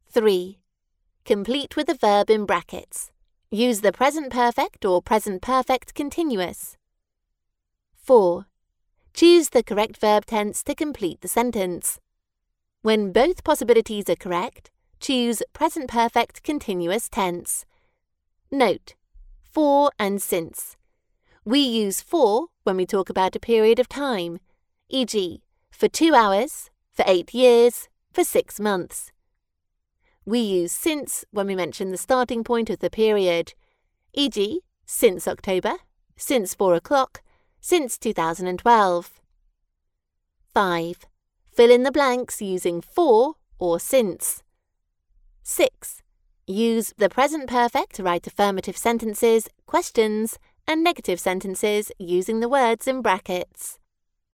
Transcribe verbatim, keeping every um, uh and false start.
three. Complete with the verb in brackets. Use the present perfect or present perfect continuous. four. Choose the correct verb tense to complete the sentence. When both possibilities are correct, choose present perfect continuous tense. Note: for and since. We use for when we talk about a period of time, for example, for two hours, for eight years, for six months. We use since when we mention the starting point of the period, for example, since October, since four o'clock, since two thousand twelve. five. Fill in the blanks using for or since. six. Use the present perfect to write affirmative sentences, questions, and negative sentences using the words in brackets.